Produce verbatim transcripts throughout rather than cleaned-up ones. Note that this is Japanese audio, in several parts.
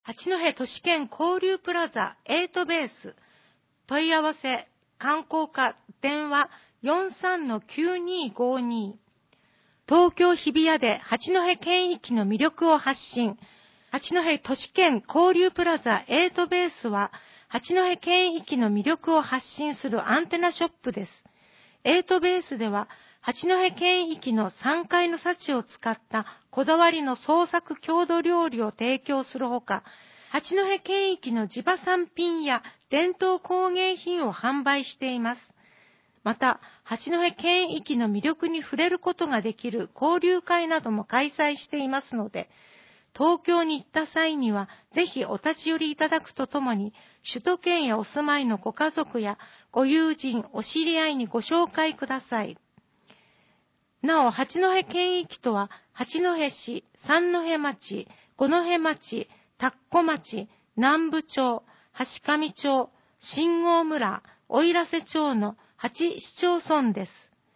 八戸都市圏交流プラザエイトベース。問い合わせ、観光課、電話 よんさんのきゅうにーごに。東京日比谷で八戸圏域の魅力を発信。八戸都市圏交流プラザエイトベースは、八戸圏域の魅力を発信するアンテナショップです。エイトベースでは、八戸圏域のさんかいの幸を使ったこだわりの創作郷土料理を提供するほか、八戸圏域の地場産品や伝統工芸品を販売しています。また、八戸圏域の魅力に触れることができる交流会なども開催していますので、東京に行った際には、ぜひお立ち寄りいただくとともに、首都圏へお住まいのご家族やご友人、お知り合いにご紹介ください。なお、八戸圏域とは、八戸市、三戸町、五戸町、田子町、南部町、橋上町、新郷村、奥入瀬町のはち市町村です。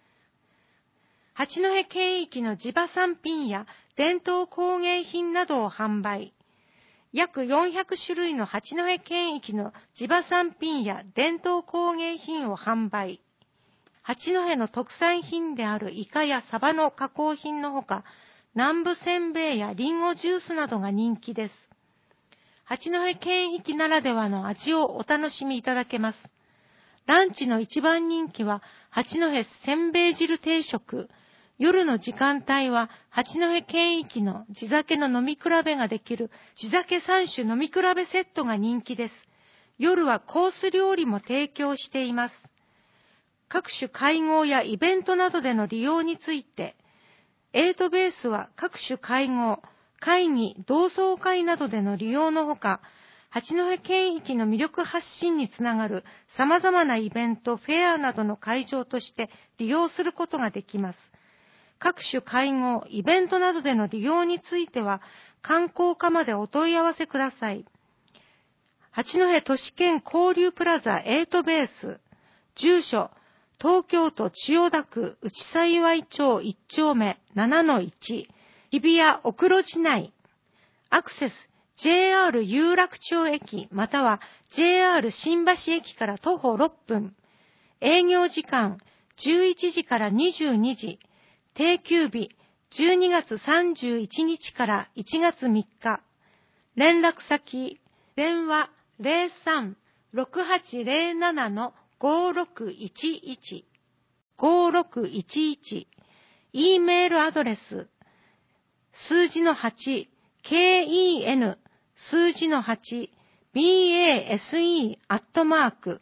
八戸圏域の地場産品や伝統工芸品などを販売。約よんひゃくしゅるいの八戸圏域の地場産品や伝統工芸品を販売。八戸の特産品であるイカやサバの加工品のほか、南部せんべいやリンゴジュースなどが人気です。八戸圏域ならではの味をお楽しみいただけます。ランチの一番人気は八戸せんべい汁定食。夜の時間帯は八戸圏域の地酒の飲み比べができる地酒さん種飲み比べセットが人気です。夜はコース料理も提供しています。各種会合やイベントなどでの利用について、エイトベースは各種会合、会議、同窓会などでの利用のほか、八戸圏域の魅力発信につながる様々なイベント、フェアなどの会場として利用することができます。各種会合、イベントなどでの利用については、観光課までお問い合わせください。八戸都市圏交流プラザエイトベース、住所、東京都千代田区内幸町いち丁目 ななのいち、日比谷奥路地内。アクセス、ジェイアール 有楽町駅または ジェイアール 新橋駅から徒歩ろっぷん。営業時間じゅういちじからにじゅうにじ。定休日じゅうにがつさんじゅういちにちからいちがつみっか。連絡先、電話 ゼロさん ろくはちゼロなな ごろくいちいち ごろくいちいち。E メールアドレス、数字のはち、ken 数字のはち、base アットマーク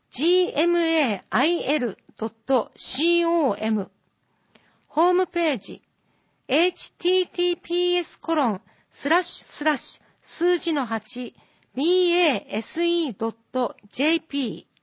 gmail.com ホームページ エイチティーティーピーエス コロンスラッシュスラッシュ数字のはち base.jp